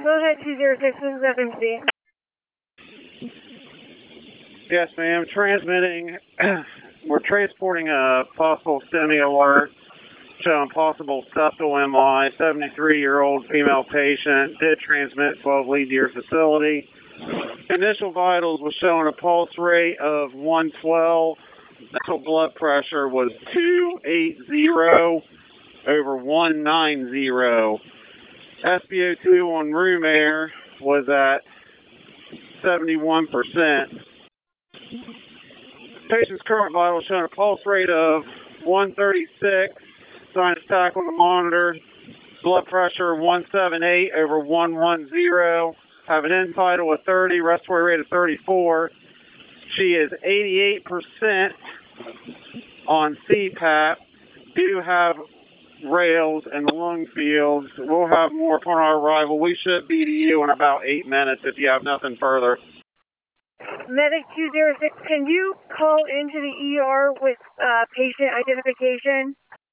Go ahead, 206, this is FMC. Yes, ma'am. Transmitting. We're transporting a possible STEMI alert showing possible septal MI, 73-year-old female patient. Did transmit 12 lead to your facility. Initial vitals was showing a pulse rate of 112. Initial blood pressure was 280 over 190. SpO2 on room air was at 71%. Patient's current vital showing a pulse rate of 136. Sinus tach on the monitor. Blood pressure 178 over 110. Have an end vital of 30, respiratory rate of 34. She is 88% on CPAP. Do have rails and lung fields. We'll have more upon our arrival. We should be to you in about 8 minutes if you have nothing further. Medic 206, can you call into the ER with patient identification?